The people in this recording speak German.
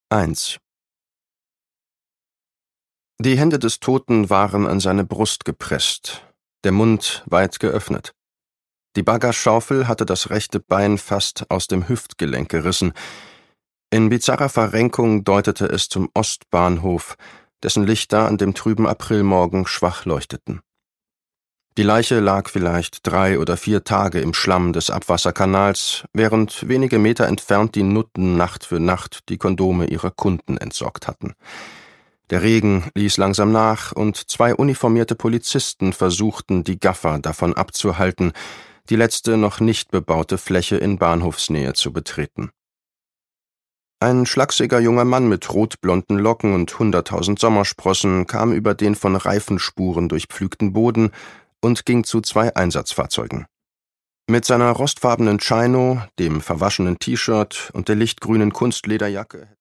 1. Die Hände des Toten waren an seine Brust gepresst, der Mund weit geöffnet. Die Baggerschaufel hatte das rechte Bein fast aus dem Hüftgelenk gerissen. In bizarrer Verrenkung deutete es zum Ostbahnhof, dessen Lichter an dem trüben Aprilmorgen schwach leuchteten. Die Leiche lag vielleicht 3 oder 4 Tage im Schlamm des Abwasserkanals, während wenige Meter entfernt die Nutten Nacht für Nacht die Kondome ihrer Kunden entsorgt hatten. Der Regen ließ langsam nach, und 2 uniformierte Polizisten versuchten, die Gaffer davon abzuhalten, die letzte noch nicht bebaute Fläche in Bahnhofsnähe zu betreten. Ein schlachsiger junger Mann mit rotblonden Locken und 100.000 Sommersprossen kam über den von Reifenspuren durchpflügten Boden und ging zu 2 Einsatzfahrzeugen. Mit seiner rostfarbenen Chino, dem verwaschenen T-Shirt und der lichtgrünen Kunstlederjacke